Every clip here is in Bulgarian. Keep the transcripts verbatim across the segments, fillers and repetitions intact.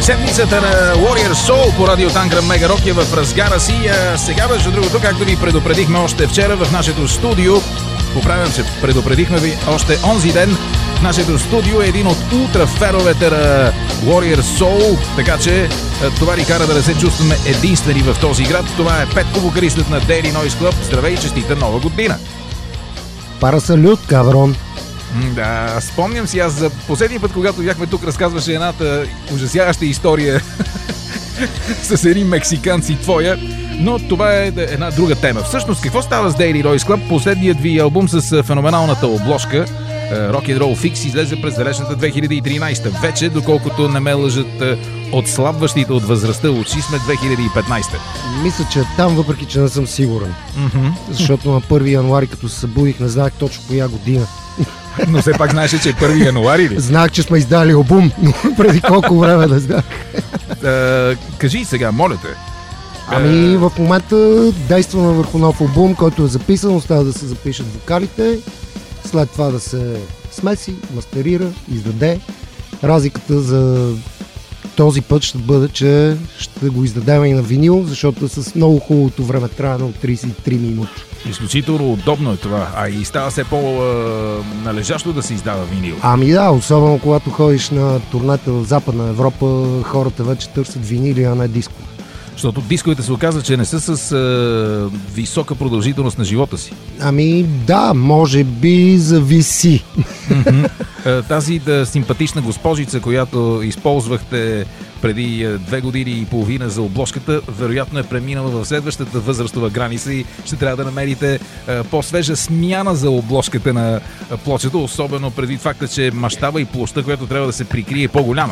Седмицата на Warrior Soul по радио Танкра Мега Рок е в разгара си. А сега, между другото, както ви предупредихме още вчера в нашето студио, поправям се, предупредихме ви още онзи ден, в нашето студио е един от ултраферовете на Warrior Soul, така че това ни кара да не се чувстваме единствени в този град. Това е Петко, вокалистът на Daily Noise Club. Здравей и честита нова година! Пара салют, каврон! Да, спомням си, аз за последния път, когато бяхме тук, разказваше едната ужасяваща история с едни мексиканци твоя, но това е една друга тема. Всъщност, какво става с Daily Noise Club? Последният ви албум с феноменалната обложка Rock and Roll Fix излезе през далечната две хиляди и тринайсета. Вече, доколкото не ме лъжат отслабващите от възрастта очи, сме две хиляди и петнайсета. Мисля, че там, въпреки че не съм сигурен. Mm-hmm. Защото на първи януари, като се събудих, не знаех точно коя година. Но все пак знаеш, че е първи януари ли? Знаех, че сме издали албум, но преди колко време да знаех. Uh, кажи сега, моля те. Ами в момента действаме върху нов албум, който е записан, остава да се запишат вокалите, след това да се смеси, мастерира, издаде. Разликата за този път ще бъде, че ще го издадем и на винил, защото с много хубавото време трябва на трийсет и три минути. Изключително удобно е това, а и става все по-належащо да се издава винил. Ами да, особено когато ходиш на турнета в Западна Европа, хората вече търсят винили, а не диско. Защото дисковете се оказва, че не са с е, висока продължителност на живота си. Ами да, може би зависи. Mm-hmm. Тази да, симпатична госпожица, която използвахте преди е, две години и половина за обложката, вероятно е преминала в следващата възрастова граница и ще трябва да намерите е, по-свежа смяна за обложката на е, плочето, особено преди факта, че мащаба и площта, която трябва да се прикрие, е по-голяма.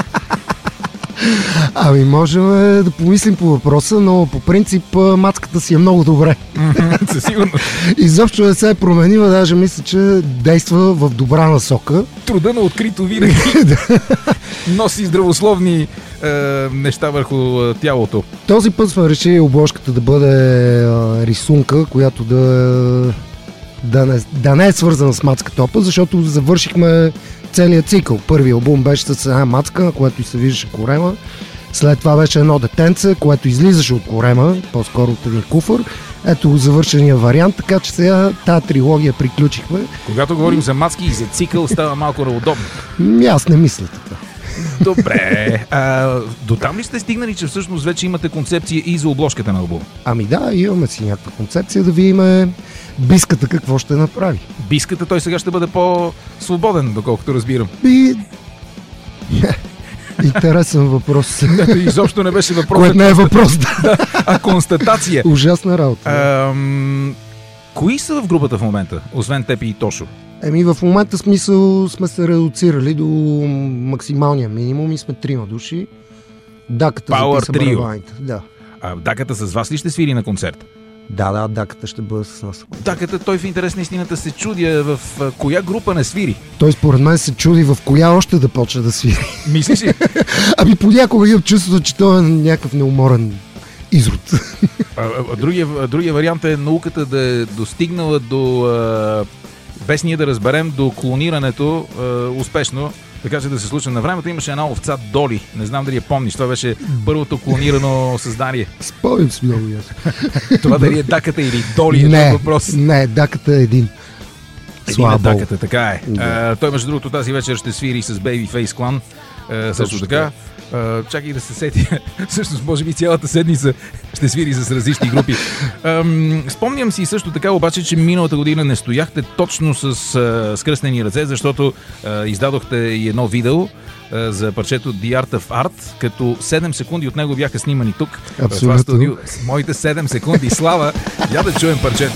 Ами можем да помислим по въпроса, но по принцип мацката си е много добре. Със сигурност. Изобщо не се е променила, даже мисля, че действа в добра насока. Труда на открито винаги носи здравословни е, неща върху е, тялото. Този път сме решили обложката да бъде е, рисунка, която да, да, не, да не е свързана с мацката опа, защото завършихме целият цикъл. Първият албум беше с една мацка, на която и се виждаше корема. След това беше едно детенце, което излизаше от корема, по-скоро от един куфър. Ето завършения вариант, така че сега тази трилогия приключихме. Когато говорим за мацки и за цикъл, става малко неудобно. Аз не мисля така. Добре. А, до там ли сте стигнали, че всъщност вече имате концепция и за обложката на албум? Ами да, имаме си някаква концепция, да видим Биската какво ще направи. Биската той сега ще бъде по-свободен, доколкото разбирам. И... Интересен въпрос. Не, изобщо не беше въпрос. Което не е въпрос, да. Да, а констатация. Ужасна работа. Ам... Кои са в групата в момента, освен Тепи и Тошо? Еми в момента смисъл сме се редуцирали до максималния минимум и сме трима души. Даката записа барабаните. Да. А Даката с вас ли ще свири на концерт? Да, да, Даката ще бъде с нас. Даката, той в интерес на истината се чуди в коя група не свири. Той според мен се чуди в коя още да почне да свири. Мислиш ли? Ами понякога имам чувството, че той е някакъв неуморен изрод. А, а, другия, другия вариант е науката да е достигнала до... А, без ние да разберем, до клонирането а, успешно. Така че да се случва на времето. Имаше една овца Доли. Не знам дали я помниш. Това беше първото клонирано създание. Спомням си много ясно. Това дали е Даката или Доли е не, въпрос. Не, Даката е един. Един е Даката, така е. Да. А, той между другото тази вечер ще свири с Babyface Clan. А, също така. Uh, чакай да се сети. Всъщност, може би цялата седмица ще свири с различни групи. Um, спомням си също така обаче, че миналата година не стояхте точно с uh, скръстени ръце, защото uh, издадохте и едно видео uh, за парчето The Art of Art, като седем секунди от него бяха снимани тук. Абсолютно. В това студио. С моите седем секунди. Слава! Я да чуем парчето.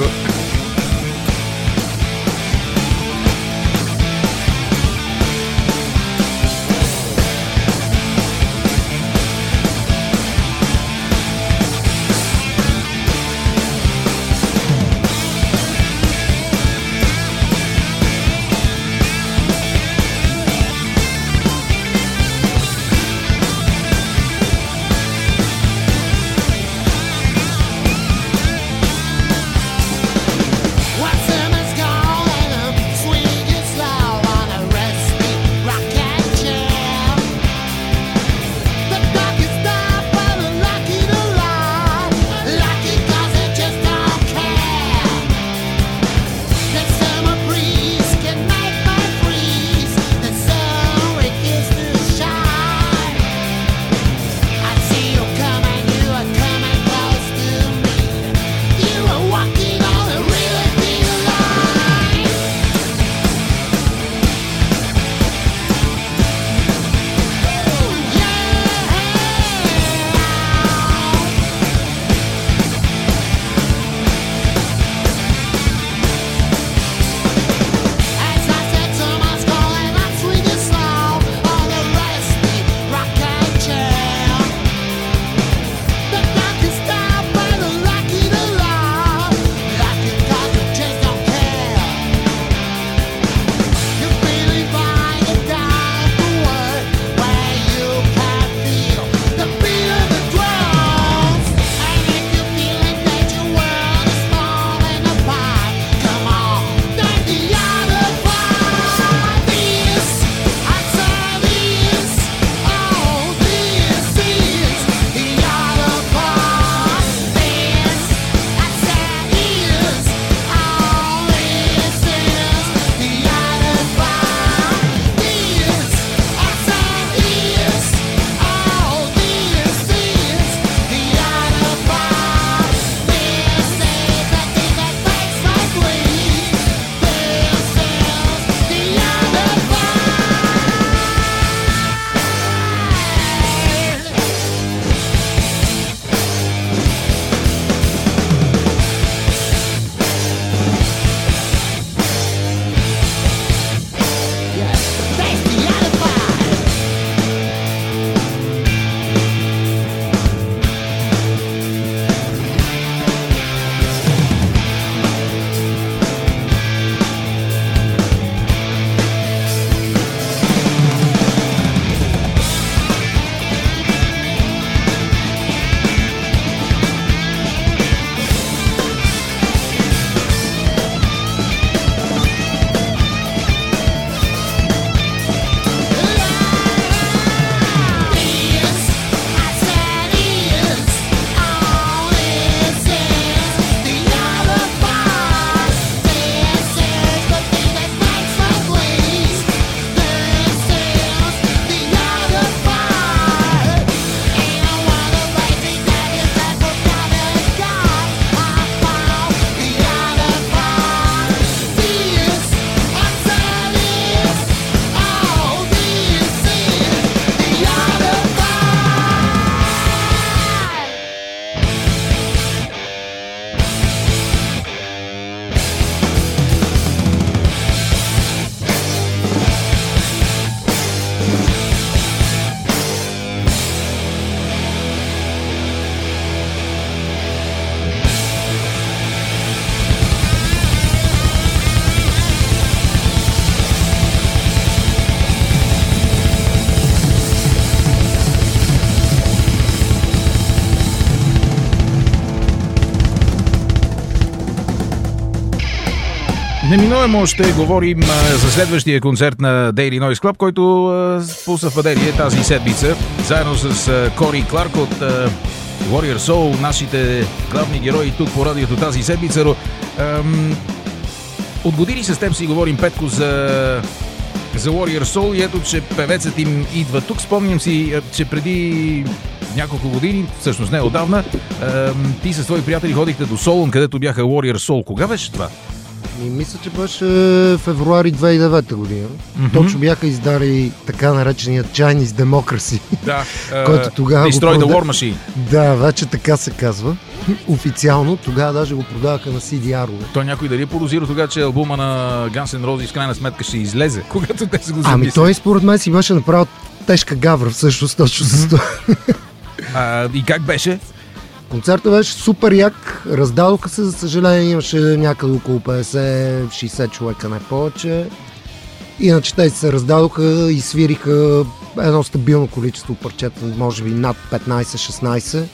Неминуемо ще говорим а, за следващия концерт на Daily Noise Club, който а, по съвпадение тази седмица, заедно с а, Кори Кларк от а, Warrior Soul, нашите главни герои тук по радиото тази седмица. Ам, от години с теб си говорим, Петко, за, за Warrior Soul и ето, че певецът им идва тук. Спомням си, че преди няколко години, всъщност не отдавна, ам, ти с твои приятели ходихте до Солун, където бяха Warrior Soul. Кога беше това? И мисля, че беше февруари две хиляди и девета година. Mm-hmm. Точно бяха издали така наречения Chinese Democracy. Да, който тогава Destroy the War Machine. Да, вече така се казва. Официално. Тогава даже го продаваха на си ди ар-ове. Той някой дали подозира тогава, че албума на Guns N' Roses в крайна сметка ще излезе, когато те се го замислят? Ами той според мен си беше направил тежка гавра всъщност точно с това. А, и как беше? Концертът беше супер як, раздадоха се, за съжаление имаше някъде около петдесет шейсет човека, не повече. Иначе те се раздадоха и свириха едно стабилно количество парчета, може би над петнайсет-шестнайсет.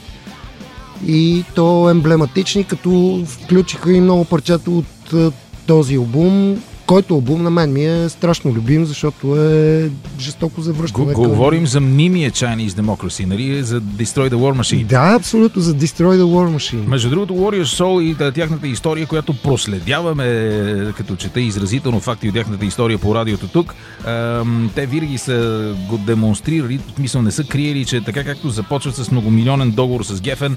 И то емблематични, като включиха и много парчета от този албум, който албум на мен ми е страшно любим, защото е жестоко завръщане. Го, говорим за мнимия Chinese Democracy, нали? За Destroy the War Machine. Да, абсолютно, за Destroy the War Machine. Между другото, Warrior Soul и тяхната история, която проследяваме, като чета изразително факти от тяхната история по радиото тук, те винаги са го демонстрирали, в смисъл не са криели, че така както започват с многомилионен договор с Гефен,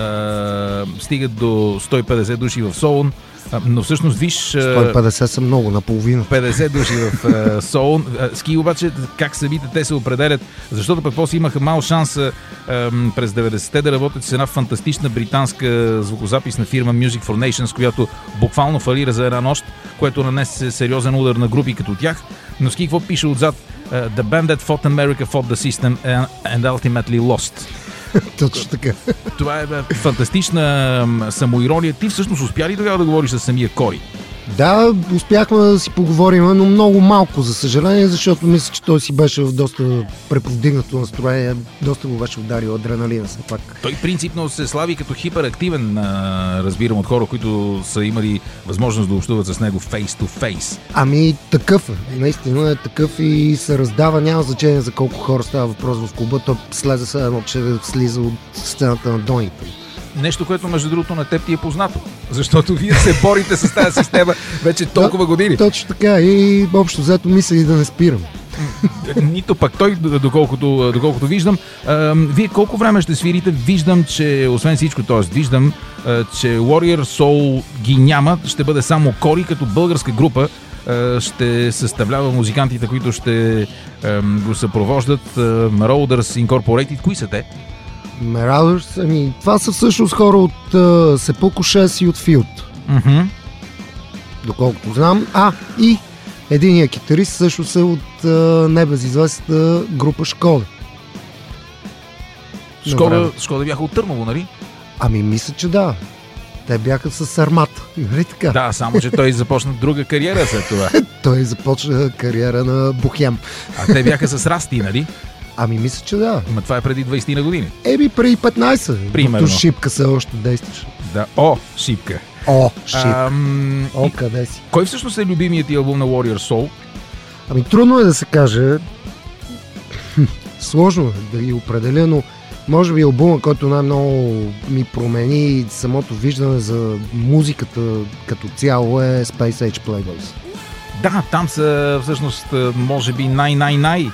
стигат до сто и петдесет души в Солун, но всъщност виж... сто и петдесет са много, наполовина. петдесет души в uh, Солун. Uh, ски обаче как самите те се определят, защото пък после имаха мал шанс uh, през деветдесетте да работят с една фантастична британска звукозаписна фирма Music for Nations, която буквално фалира за една нощ, което нанесе сериозен удар на групи като тях. Но ски какво пише отзад? Uh, The band that fought America fought the system and, and ultimately lost. Точно така. Това е бе, фантастична самоирония. Ти всъщност успя ли тогава да говориш с самия Кори? Да, успяхме да си поговорим, но много малко, за съжаление, защото мисля, че той си беше в доста преповдигнато настроение, доста го беше ударил адреналина все пак. Той принципно се слави като хиперактивен, разбирам от хора, които са имали възможност да общуват с него face to face. Ами такъв е, наистина е такъв и се раздава, няма значение за колко хора става въпрос в клуба, той слезе се едно, че слиза от сцената на доните. Нещо, което между другото на теб ти е познато, защото вие се борите с тази система вече толкова години. Точно така и общо взето мисля и да не спирам. Нито пък той, доколкото, доколкото виждам. А, вие колко време ще свирите? Виждам, че освен всичко, т.е. виждам, а, че Warrior Soul ги няма, ще бъде само Кори, като българска група а, ще съставлява музикантите, които ще а, го съпровождат. Marauders Incorporated. Кои са те? Marauders, ами това са всъщност хора от uh, Sepulchre шест и от Field. Mm-hmm. Доколкото знам. А, и единият китарист също са от uh, небезизвестната група Шкода. Шкода, Шкода бяха от Търново, нали? Ами мисля, че да. Те бяха с Армата. Нали така? Да, само че той започна друга кариера след това. Той започна кариера на Бохем. А те бяха с Расти, нали? Ами мисля, че да. Ама това е преди двайсет на години. Еби преди петнайсет. Примерно. Докато Шипка се още действаш. Да, о, Шипка. О, Шипка. Ам... О, къде си? Кой всъщност е любимият ти албум на Warrior Soul? Ами трудно е да се каже. Сложно е да ги определя, но може би албума, който най-много ми промени самото виждане за музиката като цяло е Space Age Playboys. Да, там са всъщност може би най-най-най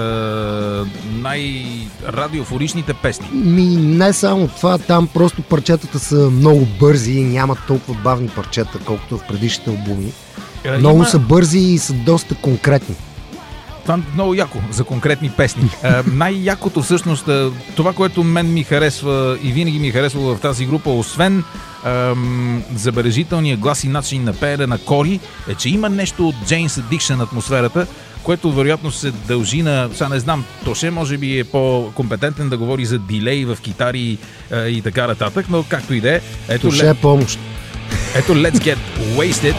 най-радиофоричните песни. Ми не само това, там просто парчетата са много бързи и нямат толкова бавни парчета, колкото в предишните албуми. Е, много има... са бързи и са доста конкретни. Това е много яко за конкретни песни. Най-якото всъщност, това, което мен ми харесва и винаги ми харесва в тази група, освен ем, забележителния глас и начин на пеене на Кори, е, че има нещо от Jane's Addiction атмосферата, което вероятно се дължи на... Сега не знам, Тоше може би е по-компетентен да говори за дилей в китари е, и така нататък, но както и да е. Ето, Тоше е помощ. Ето Let's Get Wasted.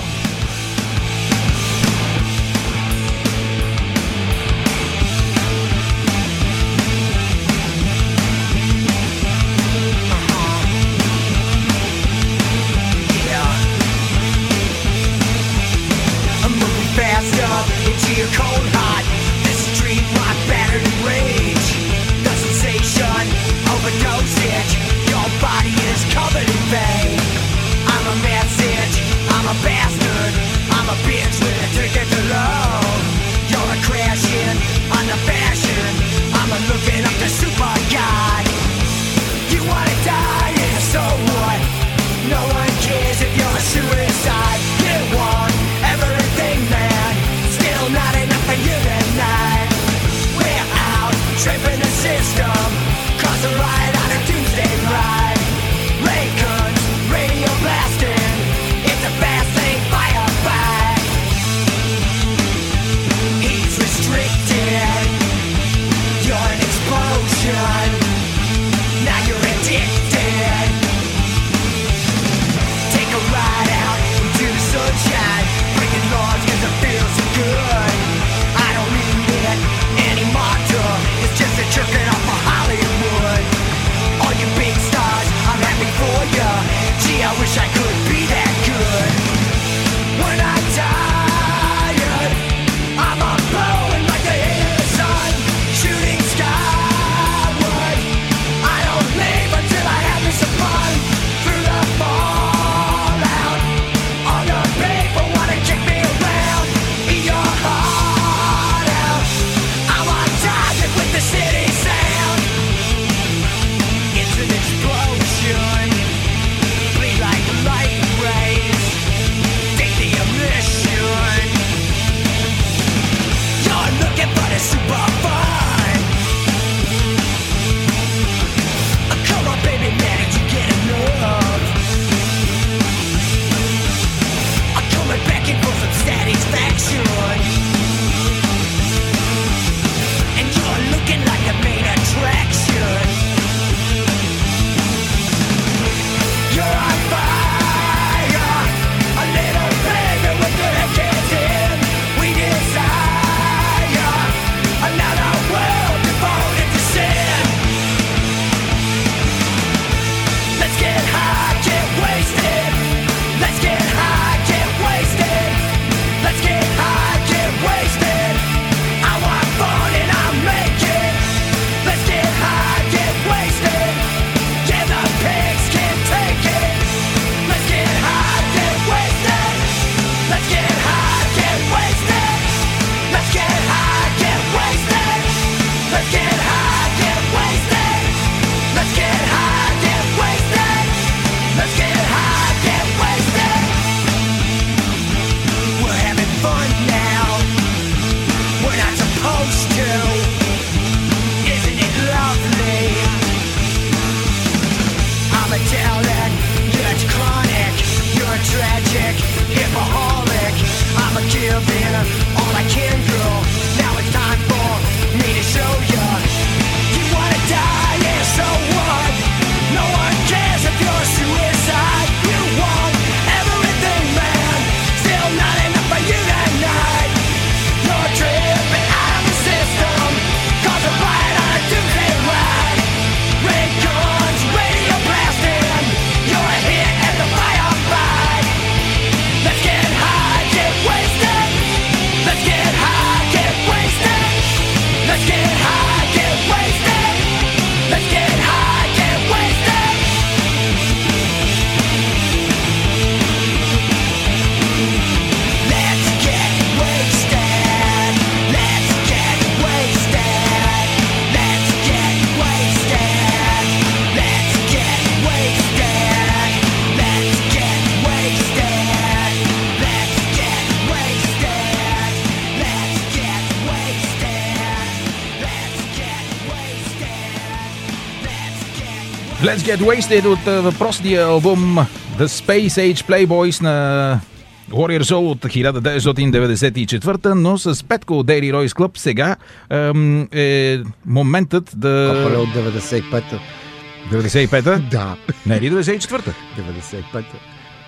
Let's Get Wasted от въпросния албум The Space Age Playboys на Warrior Soul от хиляда деветстотин деветдесет и четвърта, но с Петко от Daily Royce Club сега ем, е моментът да... Капале от деветдесет и пета. деветдесет и пета? Да. Не е ли деветдесет и четвърта? деветдесет и пета.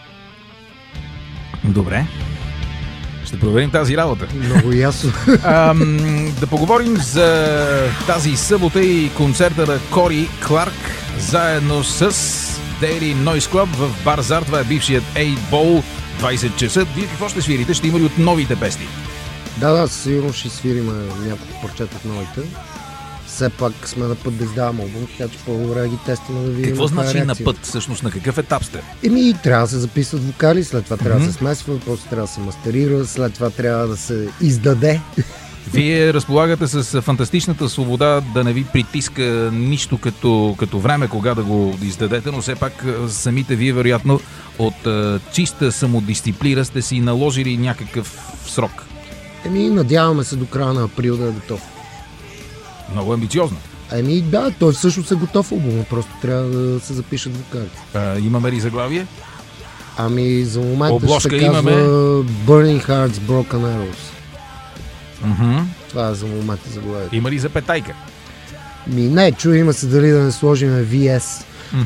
Добре. Ще проверим тази работа. Много ясно. Ам, да поговорим за тази събота и концерта на Кори Кларк заедно с Daily Noise Club в Бар Зар. Това е бившият осем Bowl, двайсет часа. Вие какво ще свирите? Ще има ли от новите песни? Да, да, сигурно ще свирим няколко парчета от новите. Все пак сме на път да издаваме албум, така че по-добре да ги тестваме да видим. Какво значи на реакция. път? Всъщност на какъв етап сте? Еми, трябва да се записват вокали, след това трябва Mm-hmm. да се смесва, после трябва да се мастерира, след това трябва да се издаде. Вие разполагате с фантастичната свобода да не ви притиска нищо като, като време, кога да го издадете, но все пак самите вие, вероятно, от а, чиста самодисциплина сте си наложили някакъв срок. Еми, надяваме се до края на април да е готов. Много амбициозно. Еми, да, той всъщност е готов албум, просто трябва да се запишат вокали. А, имаме ли заглавие? Ами, за момента Обложка ще се казва имаме. Burning Hearts, Broken Arrows. Mm-hmm. Това е за момента заглавието. Има ли запетайка? Ми не, чуем се дали да не сложим ви ес.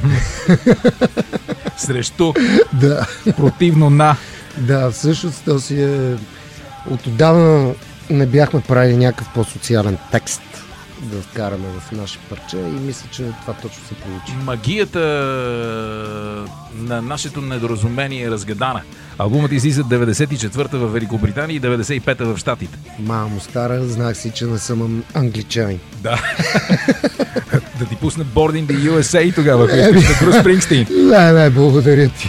Срещу, Да, противно на. да, всъщност то си е... От отдавна не бяхме правили някакъв по-социален текст да вкараме в наше парче и мисля, че това точно се получи. Магията на нашето недоразумение е разгадана. Албумът излиза деветдесет и четвърта в Великобритания и деветдесет и пета в Щатите. Мамо стара, знах си, че не съм англичанин. Да. Да ти пусна Boarding the ю ес ей тогава, ако искаш на Брус Спрингстин. Не, не, благодаря ти.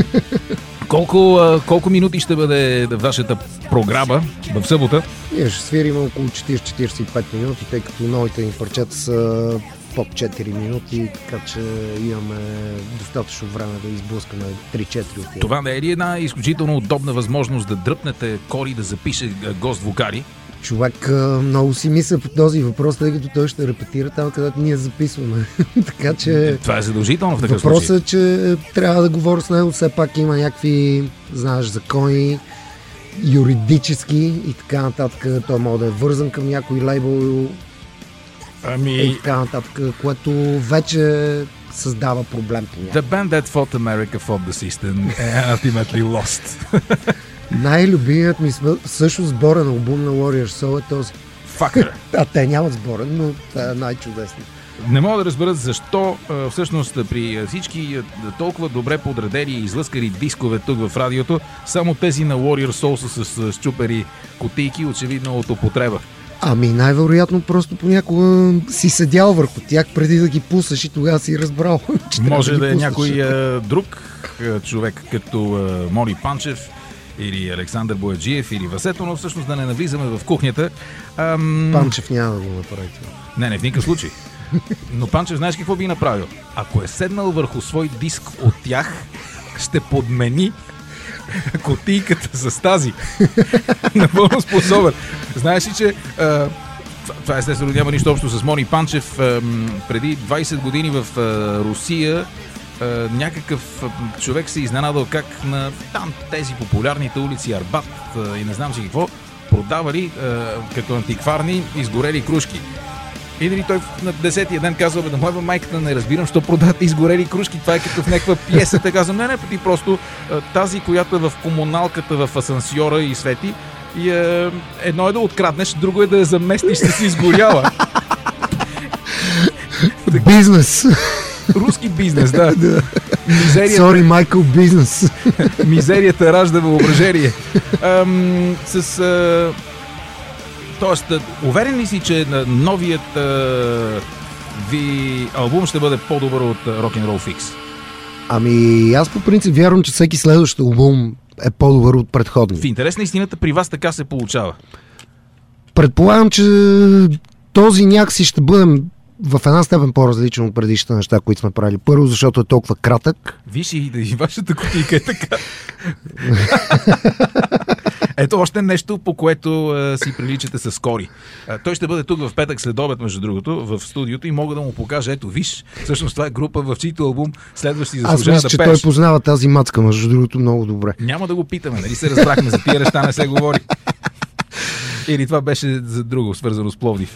Колко, а, колко минути ще бъде вашата програма в събота? Ние ще свирим около четирийсет до четирийсет и пет минути, тъй като новите ни парчета са под четири минути, така че имаме достатъчно време да изблъскаме три-четири от тях. Това не е ли една изключително удобна възможност да дръпнете Кори да запише гост вокали? Човек а, много си мисля по този въпрос, тъй като той ще репетира там, където ние записваме. Така че Това е задължително в такъв въпросът случай. е, че трябва да говоря с него. Все пак има някакви, знаеш, закони, юридически и така нататък. Той може да е вързан към някой лейбъл и Ами... така нататък, което вече създава проблем по някакъв. The band that fought America fought the system and ultimately lost. Най-любимият ми сб- също сборен албум на Warrior Soul е този. Факър. А те нямат сборен, но това е най-чудесно. Не мога да разбера защо а, всъщност при всички а, толкова добре подредени и излъскани дискове тук в радиото, само тези на Warrior Soul са с счупери кутийки, очевидно от употреба. Ами най-вероятно просто понякога си седял върху тях преди да ги пуснеш и тогава си разбрал, че Може трябва да е ги някой пуснеш. а, друг а, човек, като а, Мони Панчев или Александър Бояджиев или Васето, но всъщност да не навлизаме в кухнята. Ам... Панчев няма да го направи това. Не, не, в никакъв случай. Но Панчев, знаеш какво би направил? Ако е седнал върху свой диск от тях, ще подмени кутийката с тази. Напълно способен. Знаеш ли, че а, това естествено няма нищо общо с Мони Панчев. А, преди двайсет години в а, Русия а, някакъв а, човек се изненадал как на там тези популярните улици Арбат а, и не знам си какво продавали а, като антикварни изгорели кружки. И дали той на десетия ден казва, бе, да моя майката не разбирам, що продават изгорели кружки. Това е като в някаква пиеса. Те казвам, не, не, ти просто а, тази, която е в комуналката, в асансьора и свети. И а, едно е да откраднеш, друго е да я заместиш с изгоряла. Бизнес! Руски бизнес, да. Мизерията, Sorry, Майкъл, бизнес! мизерията ражда въображение. Ам, с... А, тоест, уверен ли си, че новият а, ви албум ще бъде по-добър от Rock'n'Roll Fix? Ами аз по принцип вярвам, че всеки следващ албум е по-добър от предходния. В интерес на истината при вас така се получава. Предполагам, че този някакси ще бъдем в една степен по-различен от предишните неща, които сме правили. Първо, защото е толкова кратък. Виж и, и вашата кутийка е така. Ето още нещо, по което а, си приличате с Кори. А, той ще бъде тук в петък след обед, между другото, в студиото и мога да му покажа. Ето, виж, всъщност това е група, в чийто албум следващи заслужава да пееш. Аз мисля, че той познава тази мацка, между другото, много добре. Няма да го питаме, нали се разбрахме, за тия неща не се говори. Или това беше за друго, свързано с Пловдив.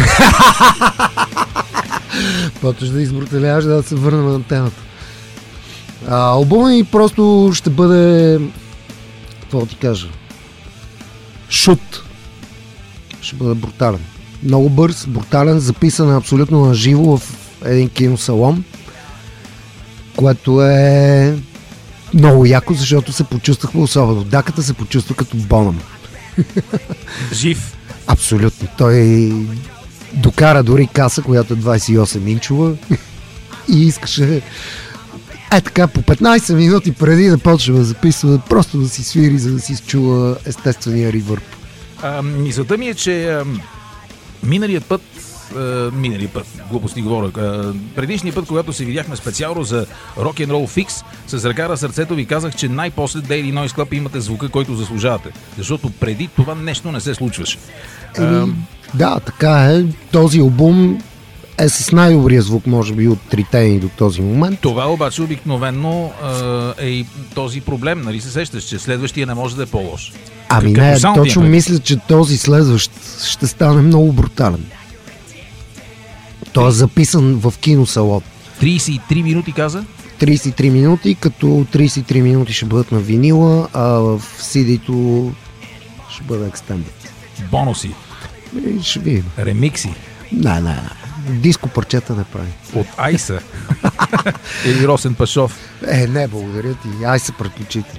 Почваш да избруталяваш, да се върнем на темата. А, албумът ми просто ще бъде, какво ти кажа, шут. Ще бъде брутален. Много бърз, брутален, записан абсолютно на живо в един киносалон, което е много яко, защото се почувствахме особено. Даката се почувства като Бонъм. Жив. Абсолютно. Той докара дори каса, която е двайсет и осем инчова и искаше е така по петнайсет минути преди да почне да записва, просто да си свири, за да си чува естествения ревърб. Мисълта ми е, че а, миналият път Uh, минали път, глупости говоря. Uh, предишния път, когато се видяхме специално за Rock'n'Roll Fix, с ръка на сърцето ви казах, че най-после Daily Noise Club имате звука, който заслужавате. Защото преди това нещо не се случваше. Uh... Еми, да, така е. Този албум е с най-добрия звук, може би, от трите ни до този момент. Това обаче обикновено uh, е и този проблем. Нали се сещаш, че следващия не може да е по-лош. Ами не, точно мисля, че този следващ ще стане много брутален. Той е записан в киносалон. трийсет и три минути каза? трийсет и три минути, като трийсет и три минути ще бъдат на винила, а в си ди-то ще бъде екстендед. Бонуси? И ще видим. Ремикси? Не, не, не. Диско парчета не прави. От Айса? Или Росен Пашов? Е, не, благодаря ти. Айса предпочитай.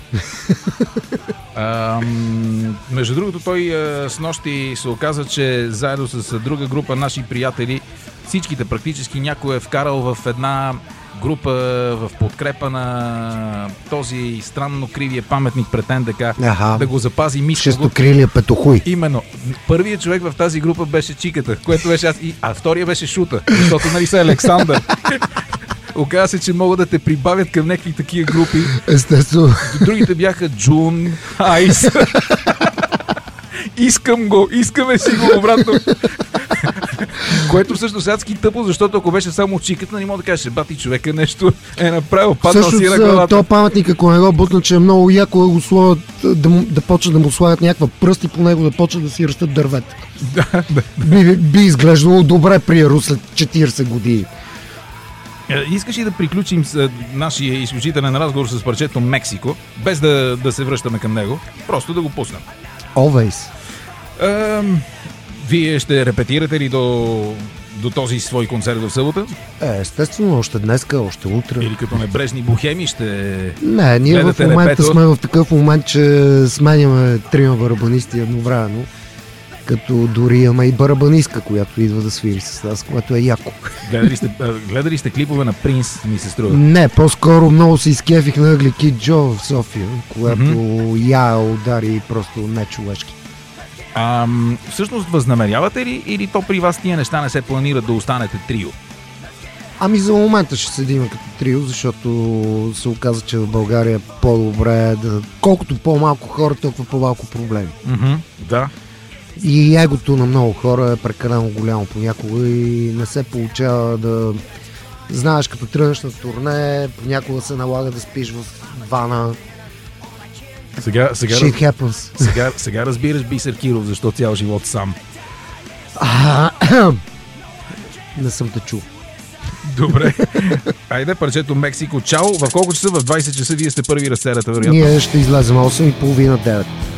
Ам, между другото, той а, с нощи се оказа, че заедно с друга група наши приятели, всичките практически някой е вкарал в една група в подкрепа на този странно кривия паметник пред Ен Де Ка, ага, да го запази мисъл. Шестокрилия петохуй. Именно. Първият човек в тази група беше Чиката, което беше аз, и, а втория беше Шута, защото нали са Александър. Оказва се, че могат да те прибавят към някакви такива групи. Естествено. Другите бяха Джун, Айс. Искам го, искаме си го обратно. Което всъщност адски тъпо, защото ако беше само Чиката, не мога да кажеш, бати човека нещо е направил, паднал си на главата. То паметник, ако не го бутна, че е много яко да го слагат, да, да почнат да му слагат някаква пръст и по него да почнат да си растат дървета. Да, да. Би, би изглеждало добре при Рус след четирийсет години. Искаш ли да приключим с нашия изключителен разговор с парчето Мексико, без да, да се връщаме към него, просто да го пуснем? Always. Ам, вие ще репетирате ли до, до този свой концерт в събота? Е, естествено, още днеска, още утре. Или като небрежни бухеми ще... Не, ние в момента репето. Сме в такъв момент, че сменяме трима барабанисти едновременно. Като дори имаме и барабанистка, която идва да свири с нас, което е яко. Гледали сте, гледали сте клипове на Принс, ми се струва? Не, по-скоро много се изкефих на Ugly Kid Joe в София, когато mm-hmm. я удари просто нечовешки. А, всъщност възнамерявате ли или то при вас тия неща не се планират да останете трио? Ами за момента ще седим като трио, защото се оказа, че в България е по-добре да... Колкото по-малко хора, толкова по-малко проблеми. Mm-hmm, да. И егото на много хора е прекалено голямо понякога и не се получава да... Знаеш, като тръгнеш на турне, понякога се налага да спиш в вана. Сега, сега, Shit happens. Сега, сега разбираш Бисер Киров, защо цял живот сам. А, не съм те чул. Добре. Айде, парчето Мексико. Чао. В колко часа? В двайсет часа вие сте първи разцерата, вероятно. Ние ще излезем осем и половина девет.